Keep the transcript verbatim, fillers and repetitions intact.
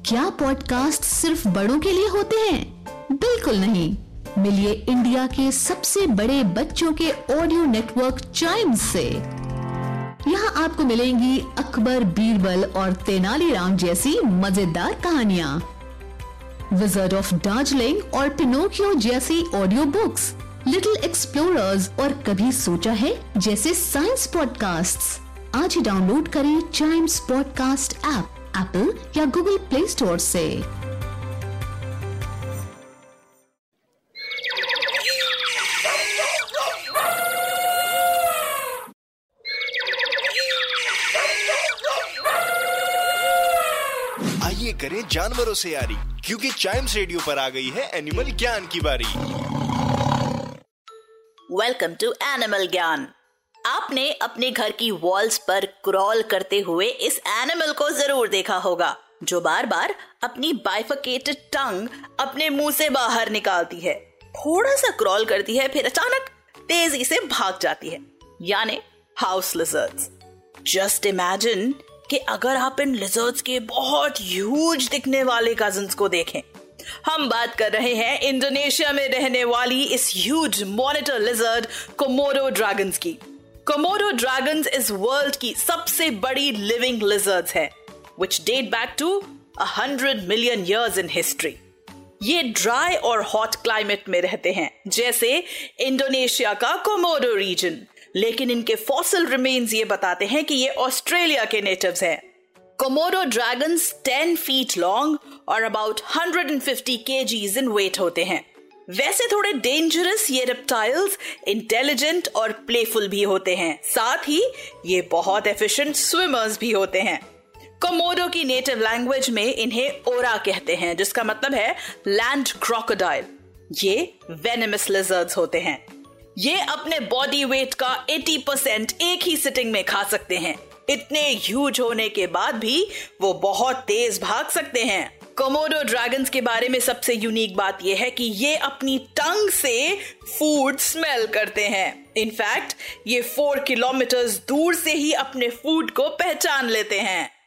क्या पॉडकास्ट सिर्फ बड़ों के लिए होते हैं? बिल्कुल नहीं। मिलिए इंडिया के सबसे बड़े बच्चों के ऑडियो नेटवर्क चाइम्स से। यहाँ आपको मिलेंगी अकबर, बीरबल और तेनालीराम जैसी मजेदार कहानियाँ, विज़र्ड ऑफ दार्जिलिंग और पिनोकियो जैसी ऑडियो बुक्स, लिटिल एक्सप्लोरर्स और कभी सोचा है जैसे साइंस पॉडकास्ट्स। आज ही डाउनलोड करें चाइम्स पॉडकास्ट ऐप एप्पल या गूगल प्ले स्टोर से। आइए करें जानवरों से यारी, क्योंकि चाइम्स रेडियो पर आ गई है एनिमल ज्ञान की बारी। वेलकम टू एनिमल ज्ञान। आपने अपने घर की वॉल्स पर क्रॉल करते हुए इस एनिमल को जरूर देखा होगा, जो बार बार अपनी बाइफरकेटेड टंग अपने मुंह से बाहर निकालती है, थोड़ा सा क्रॉल करती है, फिर अचानक तेजी से भाग जाती है, यानी हाउस लिजर्ड्स। जस्ट इमेजिन कि अगर आप इन लिजर्ड्स के बहुत ह्यूज दिखने वाले कजिन्स को देखें। हम बात कर रहे हैं इंडोनेशिया में रहने वाली इस huge monitor lizard Komodo dragons की। कोमोडो ड्रैगन्स इस वर्ल्ड की सबसे बड़ी लिविंग लिजर्ड्स है, which date back to a hundred million years in history. ये ड्राई और हॉट क्लाइमेट में रहते हैं, जैसे इंडोनेशिया का कोमोडो रीजन, लेकिन इनके फॉसिल रिमेन्स ये बताते हैं कि ये ऑस्ट्रेलिया के नेटिव्स हैं। Komodo dragons ten feet long और about one hundred fifty KGs in weight होते हैं। वैसे थोड़े डेंजरस ये रेप्टाइल्स इंटेलिजेंट और प्लेफुल भी होते हैं, साथ ही ये बहुत एफिशिएंट स्विमर्स भी होते हैं। कोमोडो की नेटिव लैंग्वेज में इन्हें ओरा कहते हैं, जिसका मतलब है लैंड क्रोकोडाइल। ये वेनेमस लिजर्ड्स होते हैं। ये अपने बॉडी वेट का अस्सी परसेंट एक ही सिटिंग में खा सकते हैं। इतने ह्यूज होने के बाद भी वो बहुत तेज भाग सकते हैं। कोमोडो ड्रैगन्स के बारे में सबसे यूनिक बात यह है कि ये अपनी टंग से फूड स्मेल करते हैं। इनफैक्ट ये फोर किलोमीटर दूर से ही अपने फूड को पहचान लेते हैं।